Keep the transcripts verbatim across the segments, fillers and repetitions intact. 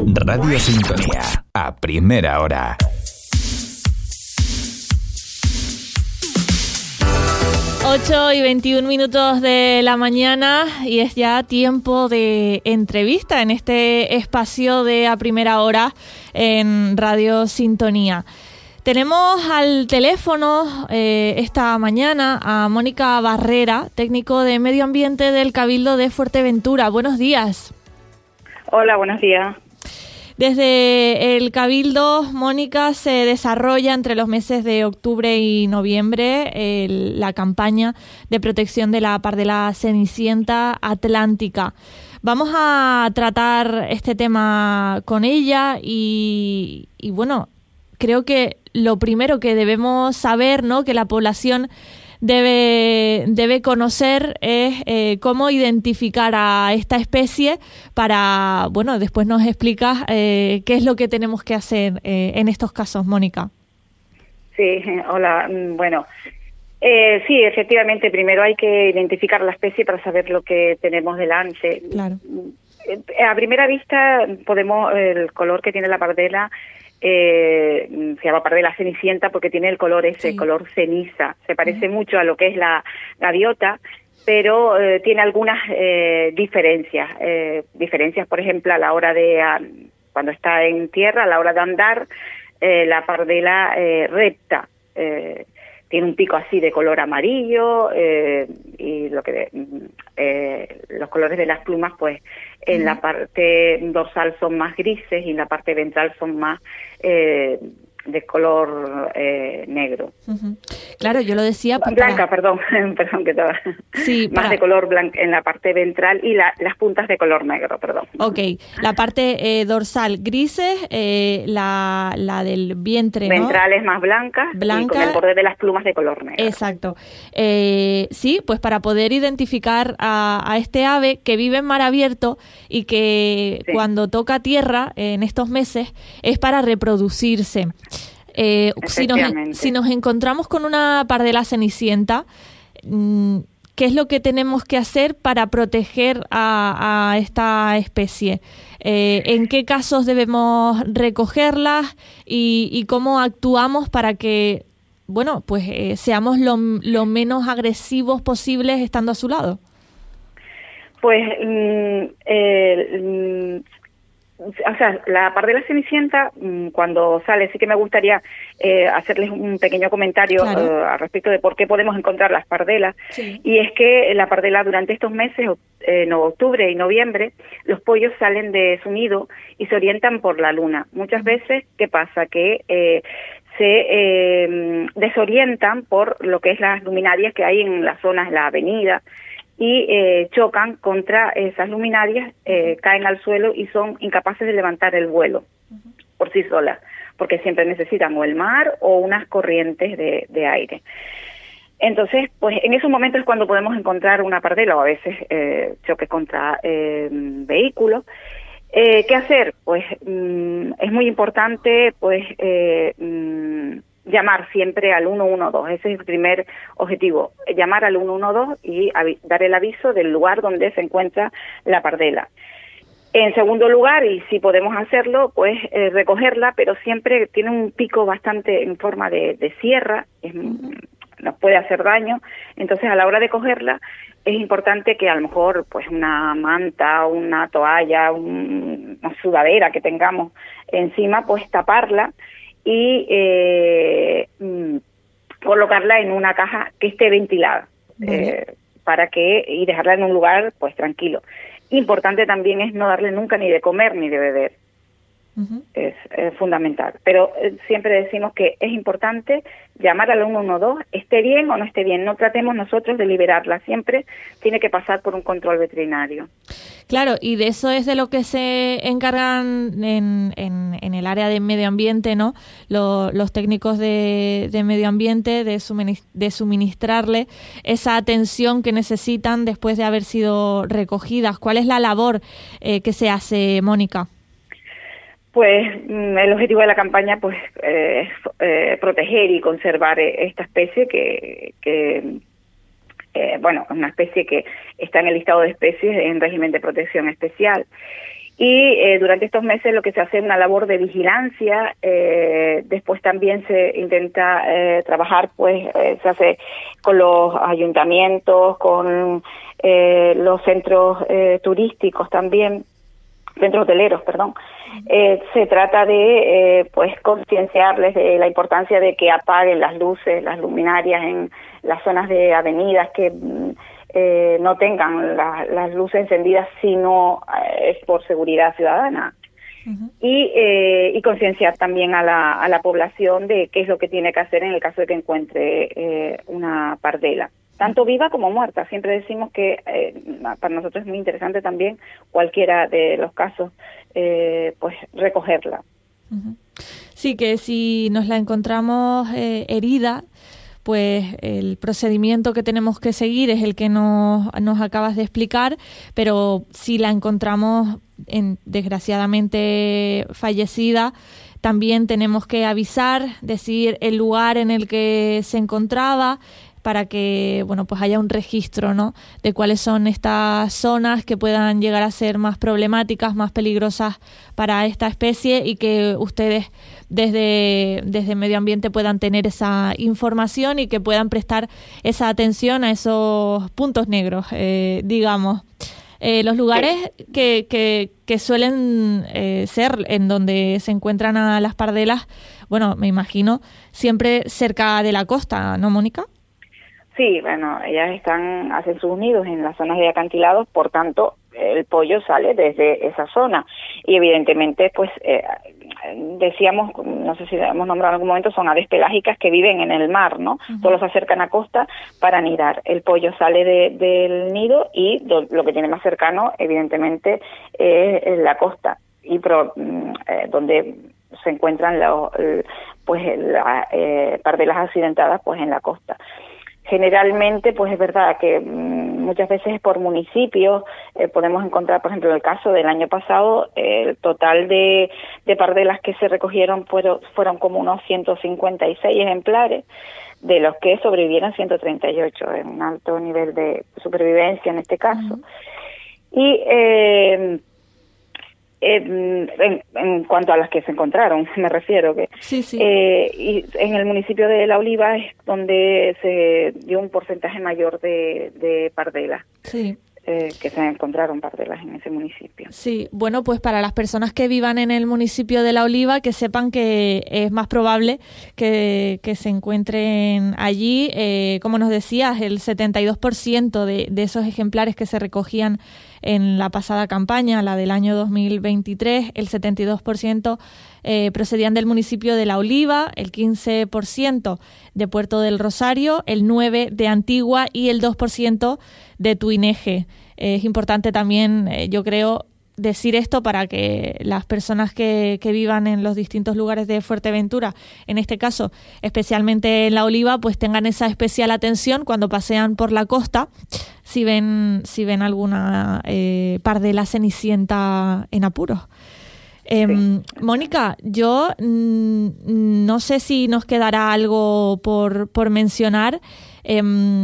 Radio Sintonía, a primera hora. ocho y veintiún minutos de la mañana y es ya tiempo de entrevista en este espacio de A Primera Hora en Radio Sintonía. Tenemos al teléfono eh, esta mañana a Mónica Barrera, técnico de Medio Ambiente del Cabildo de Fuerteventura. Buenos días. Hola, buenos días. Desde el Cabildo, Mónica, se desarrolla entre los meses de octubre y noviembre el, la campaña de protección de la pardela cenicienta atlántica. Vamos a tratar este tema con ella y, y bueno, creo que lo primero que debemos saber, ¿no?, que la población debe, debe conocer es eh, cómo identificar a esta especie para, bueno, después nos explicas eh, qué es lo que tenemos que hacer eh, en estos casos, Mónica. Sí, hola, bueno, eh, sí, efectivamente, primero hay que identificar la especie para saber lo que tenemos delante. Claro. A primera vista, podemos, el color que tiene la pardela, Eh, se llama pardela cenicienta porque tiene el color ese, sí. color ceniza. Se parece uh-huh. mucho a lo que es la gaviota, pero eh, tiene algunas eh, diferencias. Eh, diferencias, por ejemplo, a la hora de, a, cuando está en tierra, a la hora de andar, eh, la pardela eh, recta. Eh, tiene un pico así de color amarillo eh, y lo que eh, los colores de las plumas, pues en uh-huh. la parte dorsal son más grises y en la parte ventral son más eh, de color eh, negro. Uh-huh. Claro, yo lo decía... Blanca, para... perdón, perdón que estaba... Sí, más para... de color blanco en la parte ventral y la, las puntas de color negro, perdón. Ok, la parte eh, dorsal grises, eh, la, la del vientre, ¿no? Ventrales más blancas Blanca... y con el borde de las plumas de color negro. Exacto. Eh, sí, pues para poder identificar a, a este ave que vive en mar abierto y que sí. cuando toca tierra en estos meses es para reproducirse. Eh, si, nos, si nos encontramos con una pardela cenicienta, ¿qué es lo que tenemos que hacer para proteger a, a esta especie? Eh, ¿En qué casos debemos recogerlas y, y cómo actuamos para que, bueno, pues eh, seamos lo, lo menos agresivos posibles estando a su lado? Pues mm, eh, mm, o sea, la pardela cenicienta, cuando sale, sí que me gustaría eh, hacerles un pequeño comentario claro. uh, al respecto de por qué podemos encontrar las pardelas. Sí. Y es que la pardela durante estos meses, en eh, octubre y noviembre, los pollos salen de su nido y se orientan por la luna. Muchas veces, ¿qué pasa? Que eh, se eh, desorientan por lo que es las luminarias que hay en las zonas de la avenida, y eh, chocan contra esas luminarias, eh, caen al suelo y son incapaces de levantar el vuelo uh-huh. por sí solas, porque siempre necesitan o el mar o unas corrientes de, de aire. Entonces, pues en esos momentos es cuando podemos encontrar una pardela o a veces eh, choque contra eh, vehículos. Eh, ¿Qué hacer? Pues mm, es muy importante, pues eh, mm, llamar siempre al uno uno dos, ese es el primer objetivo, llamar al uno uno dos y avi- dar el aviso del lugar donde se encuentra la pardela. En segundo lugar, y si podemos hacerlo, pues eh, recogerla, pero siempre tiene un pico bastante en forma de, de sierra, es, uh-huh. nos puede hacer daño, entonces a la hora de cogerla es importante que a lo mejor pues una manta, una toalla, un, una sudadera que tengamos encima, pues taparla y eh, colocarla en una caja que esté ventilada eh, para que y dejarla en un lugar pues tranquilo. Importante también es no darle nunca ni de comer ni de beber. Uh-huh. Es, es fundamental, pero eh, siempre decimos que es importante llamar al uno uno dos, esté bien o no esté bien, no tratemos nosotros de liberarla, siempre tiene que pasar por un control veterinario. Claro, y de eso es de lo que se encargan en, en, en el área de medio ambiente, ¿no? Lo, los técnicos de, de medio ambiente, de, suministr- de suministrarle esa atención que necesitan después de haber sido recogidas. ¿Cuál es la labor eh, que se hace, Mónica? Pues el objetivo de la campaña pues eh, es eh, proteger y conservar esta especie que, que eh, bueno, es una especie que está en el listado de especies en régimen de protección especial Y eh, durante estos meses lo que se hace es una labor de vigilancia, eh, después también se intenta eh, trabajar, pues eh, se hace con los ayuntamientos, con eh, los centros eh, turísticos también, centros hoteleros, perdón. Eh, se trata de eh, pues concienciarles de la importancia de que apaguen las luces, las luminarias en las zonas de avenidas, que eh, no tengan la, las luces encendidas si no eh, es por seguridad ciudadana. Uh-huh. Y, eh, y concienciar también a la, a la población de qué es lo que tiene que hacer en el caso de que encuentre eh, una pardela, tanto viva como muerta. Siempre decimos que eh, para nosotros es muy interesante también cualquiera de los casos, eh, pues recogerla. Uh-huh. Sí, que si nos la encontramos eh, herida, pues el procedimiento que tenemos que seguir es el que nos, nos acabas de explicar, pero si la encontramos en, desgraciadamente fallecida, también tenemos que avisar, decir el lugar en el que se encontraba, para que, bueno, pues haya un registro, ¿no?, de cuáles son estas zonas que puedan llegar a ser más problemáticas, más peligrosas para esta especie, y que ustedes desde, desde Medio Ambiente puedan tener esa información y que puedan prestar esa atención a esos puntos negros, eh, digamos. Eh, los lugares que, que, que suelen eh, ser en donde se encuentran a las pardelas, bueno, me imagino, siempre cerca de la costa, ¿no, Mónica? Sí, bueno, ellas están, hacen sus nidos en las zonas de acantilados, por tanto, el pollo sale desde esa zona. Y evidentemente, pues, eh, decíamos, no sé si hemos nombrado en algún momento, son aves pelágicas que viven en el mar, ¿no? Uh-huh. Solo se acercan a costa para anidar. El pollo sale de, del nido y do, lo que tiene más cercano, evidentemente, es, es la costa. Y pro, eh, donde se encuentran los, pues, las eh, pardelas accidentadas, pues, en la costa. Generalmente, pues es verdad que mmm, muchas veces por municipios eh, podemos encontrar, por ejemplo, en el caso del año pasado, eh, el total de, de pardelas que se recogieron fueron, fueron como unos ciento cincuenta y seis ejemplares, de los que sobrevivieron ciento treinta y ocho, en un alto nivel de supervivencia en este caso. Uh-huh. Y eh, En, en, en cuanto a las que se encontraron, me refiero que sí, sí. Eh, y en el municipio de La Oliva es donde se dio un porcentaje mayor de, de pardelas. Sí. Eh, que se encontraron pardelas en ese municipio. Sí, bueno, pues para las personas que vivan en el municipio de La Oliva, que sepan que es más probable que, que se encuentren allí, eh, como nos decías, el setenta y dos por ciento de, de esos ejemplares que se recogían en la pasada campaña, la del año dos mil veintitrés, el setenta y dos por ciento eh, procedían del municipio de La Oliva, el quince por ciento de Puerto del Rosario, el nueve por ciento de Antigua y el dos por ciento de Tuineje. Eh, es importante también, eh, yo creo, decir esto para que las personas que, que vivan en los distintos lugares de Fuerteventura, en este caso especialmente en La Oliva, pues tengan esa especial atención cuando pasean por la costa, si ven si ven alguna eh, pardela cenicienta en apuros. Eh, sí. Mónica, yo mmm, no sé si nos quedará algo por, por mencionar. Eh,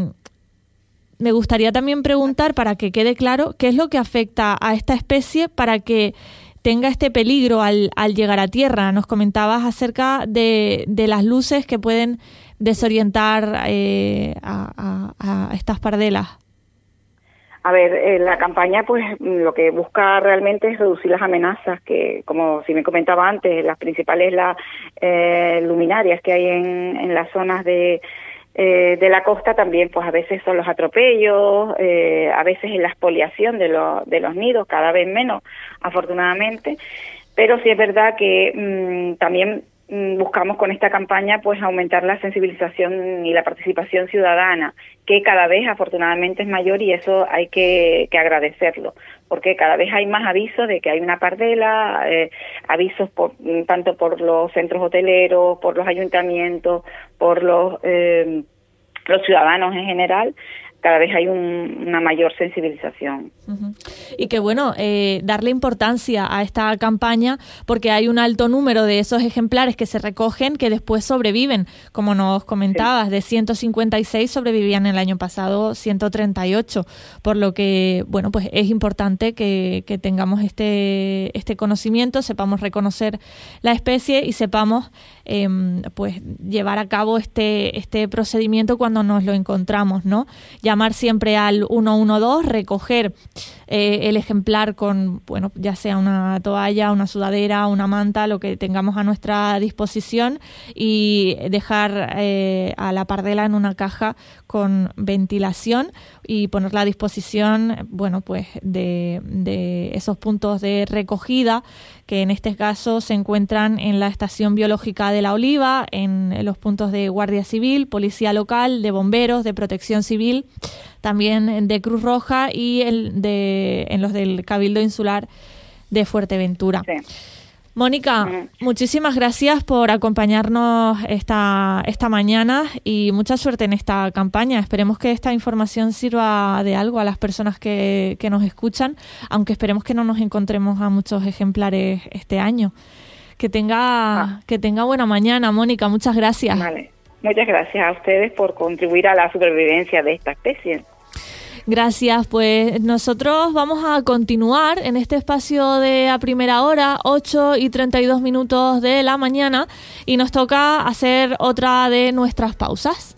Me gustaría también preguntar, para que quede claro, qué es lo que afecta a esta especie para que tenga este peligro al, al llegar a tierra. Nos comentabas acerca de, de las luces que pueden desorientar eh, a, a, a estas pardelas. A ver, eh, la campaña pues lo que busca realmente es reducir las amenazas que, como si me comentaba antes, las principales las eh, luminarias que hay en, en las zonas de Eh, de la costa también, pues a veces son los atropellos, eh, a veces es la expoliación de, lo, de los nidos, cada vez menos, afortunadamente, pero sí es verdad que mmm, también mmm, buscamos con esta campaña pues aumentar la sensibilización y la participación ciudadana, que cada vez afortunadamente es mayor, y eso hay que, que agradecerlo, porque cada vez hay más avisos de que hay una pardela, eh, avisos por, tanto por los centros hoteleros, por los ayuntamientos, por los eh, los ciudadanos en general, cada vez hay un, una mayor sensibilización. Uh-huh. Y que bueno, eh, darle importancia a esta campaña porque hay un alto número de esos ejemplares que se recogen que después sobreviven, como nos comentabas, sí. De ciento cincuenta y seis sobrevivían el año pasado ciento treinta y ocho, por lo que bueno, pues es importante que, que tengamos este, este conocimiento, sepamos reconocer la especie y sepamos eh, pues llevar a cabo este, este procedimiento cuando nos lo encontramos, ¿no? Llamar siempre al uno uno dos, recoger eh, el ejemplar con, bueno, ya sea una toalla, una sudadera, una manta, lo que tengamos a nuestra disposición y dejar eh, a la pardela en una caja con ventilación y ponerla a disposición, bueno, pues de, de esos puntos de recogida que en este caso se encuentran en la Estación Biológica de La Oliva, en los puntos de Guardia Civil, Policía Local, de Bomberos, de Protección Civil, también de Cruz Roja y el de, en los del Cabildo Insular de Fuerteventura. Sí. Mónica, mm. muchísimas gracias por acompañarnos esta, esta mañana y mucha suerte en esta campaña. Esperemos que esta información sirva de algo a las personas que, que nos escuchan, aunque esperemos que no nos encontremos a muchos ejemplares este año. Que tenga, ah. que tenga buena mañana, Mónica. Muchas gracias. Vale. Muchas gracias a ustedes por contribuir a la supervivencia de esta especie. Gracias, pues nosotros vamos a continuar en este espacio de A Primera Hora, ocho y treinta y dos minutos de la mañana, y nos toca hacer otra de nuestras pausas.